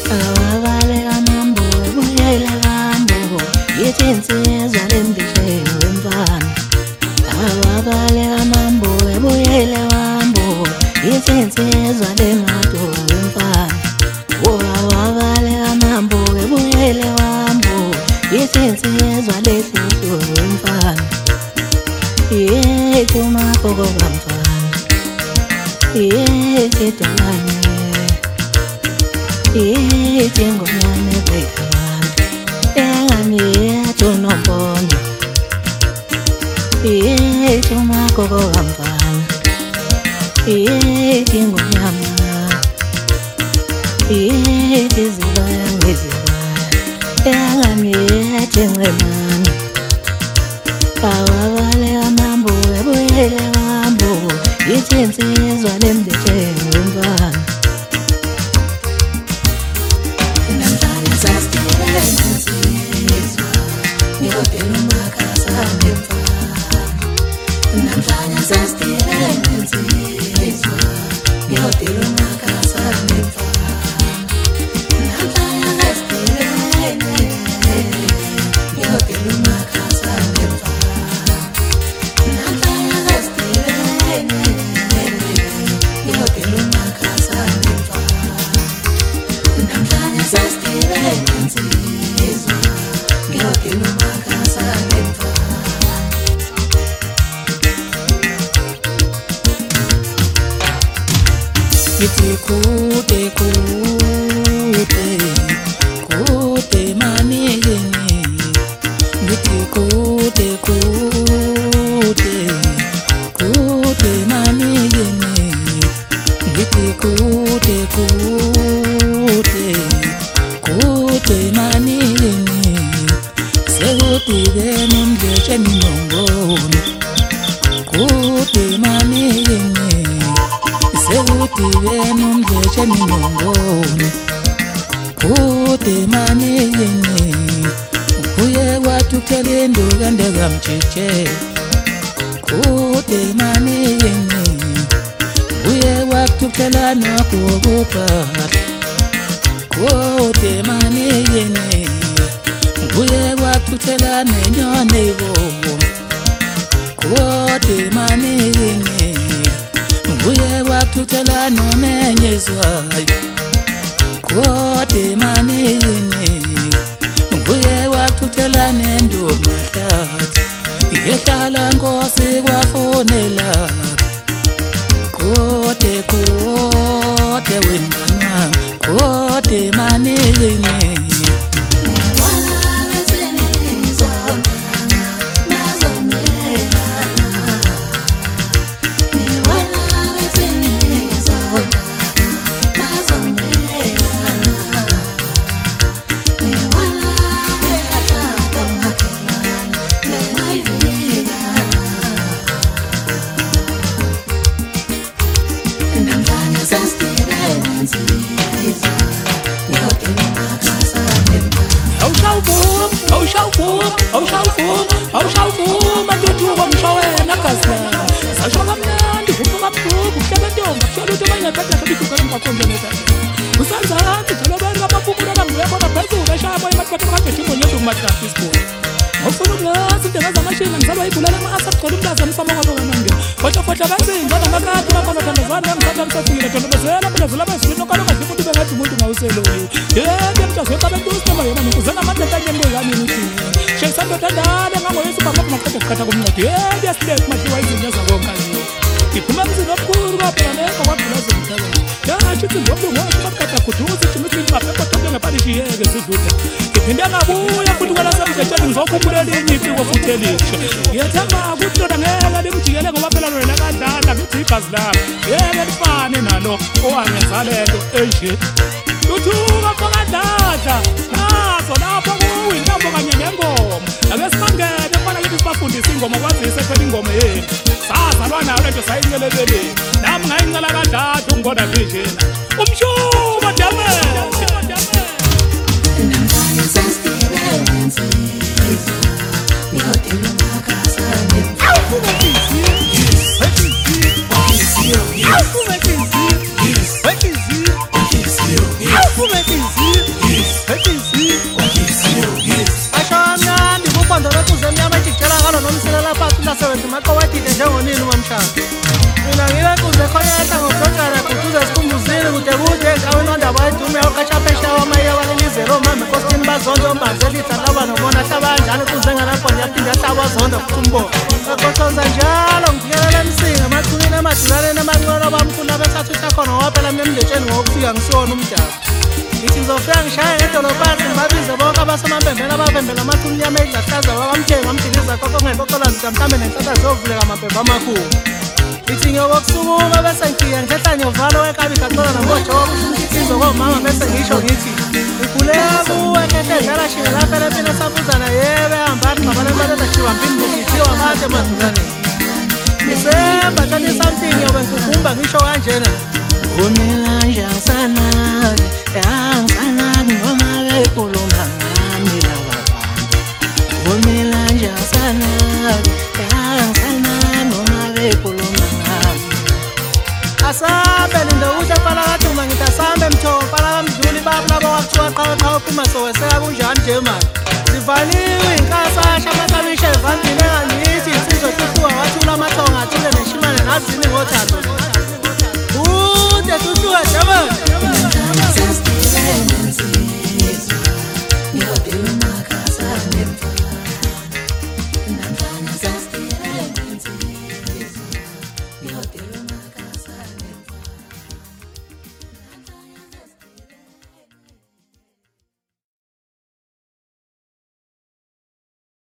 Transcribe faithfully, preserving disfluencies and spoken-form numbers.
awabaleka mambo ebuyela kambo yithi insizwa lendisheni wemfana awabaleka mambo ebuyela kambo yithi insizwa lemato wemfana awabaleka mambo ebuyela kambo yithi insizwa leshushu wemfana yethi umakoko kamfana yethi dolane yethi ngonyane bhekabana engane yethu nombono yethi umakoko kamfana yethi ngonyama yethi zibaya ngezibaya engane yethu ngcemane awabaleka mambo ebuyela kambo yithi insizwa lendisheni wemfana namhlanje sasidelele insizwa ngiyodela umakhasa ngemfana namhlanje sasidelele insizwa ngiyodela umakhasa ngemfana namhlanje sasidelele ngiyodela umakhasa ngemfana Iti kude kude kude maniyeni Iti kude kude kude maniyeni Iti kude kude kude maniyeni Sekutide nomdleche minongoni kude maniyeni Sekutide nomdleche minongoni kude maniyeni Kuye watukele ndogande gamchiche kude maniyeni Kuye watukela nakubupata kude maniyeni Kuye watukela nenyone bobo kude maniyeni Kuye watukela nonenyezwayo kude maniyeni Kuye watukela nendomatata yehlala nkosi kwafonela kude kude wemana kude maniyeni Oh shawfu, oh shawfu, oh shawfu, matutuwa mshawena kasna. Sashoga mnandi, kufunga mtuku, kushakendonga, kushaluto manya kata kabituka mkakonja neta. Usanza, tuchalobari kapapumuna na mreko na pesu, resha ima kwa tuka chimo nyetu mmatika fispo. Mufunu glasi, tegaza mashina, msaba ibulala maasa kolumda za msama kwa toga nange. Fota fota basi, ngana makatu na kono tandazana, msata msafungira, tandazana, msata msino kano kajimu tuka ngati muntu mauselo. Yeke mtasweka benduste mayema nikuzana matata nyembo yani nutini. Shesando tandade ngango yesu pamako makate kata kumnati. Yeke step machiwa hizi nyasa wonkazi. Kipuma mzino kuru wapela neka watu lazo mtala. Ya chiti mwobu mwobu makata kutuzi chimiti mapeko toke na padishi yege zivuta. Kipindia ngabuya kutu wala sabi chachani mzoku kuleli nyipi wa futelisha. Yetanga kutu na ngela di mchigele kwa wapela lorela kadata miti kazla. Yege nifane nalo owa ngezalendo eje. Tutuka kwa data naso lapho kuwintambo kanye nengoma ake sibangene mfana kithi sibafundisa ingoma kwazise phela ingoma yenu sazalwa nayo lento sayincelelele nami ngayincela kadata ungibona njena umshuba damage namhlanje sasidelele ngiyodela umakhasa awufume fizi awufume fizi awufume fizi zondo mbazelitha laba nobona hlaba kanjani kuze ngalapho ngiyaphinde ahlaba zondo futhumbo eqoqoza njalo ngikuyelela emsinga amathunini amadulane amancane abamkhulu abethathu isakhona waphela emlemletsheni ngokufika ngisona umdaba ngithi ngizofika ngishaya ngedolobhani ngibabize bonke abasemapembeni abapembela amathuni nyama edlahlaza wakamthenga ngamdiliza koko ngeqoqola zika mhlambe nenhlahla ziyovuleka amapembe amakhulu ngithi ngiyokokusukuma bese ngifika ngihletha nyovalo wekabi gaqola namojobo insizwa komama bese ngisho ngithi ngikhuleka kuwe khethe dlala shinge lapha lepina sabuzana yebe hambani ngabale mbalela shiwa mpini ngithiwa manje madulane ngisemba tshani something yobe ngikukumba ngisho kanjena Umela njasana yangsana ngoma bekhuluma ngami laba Umela njasana yangsana ngoma bekhuluma ngami asabe lindo usha pala kathuma ngithi asambe mthobo pala kamdluli babo labo wakuthiwa qhawe qhawe uphuma soweseka kunjani nje manje sivaliwe inkasasha amasabisha evandile engangithi insizwa tuhluka wathula amathonga athule neshimane nazini ngothando ude tuhluka jamani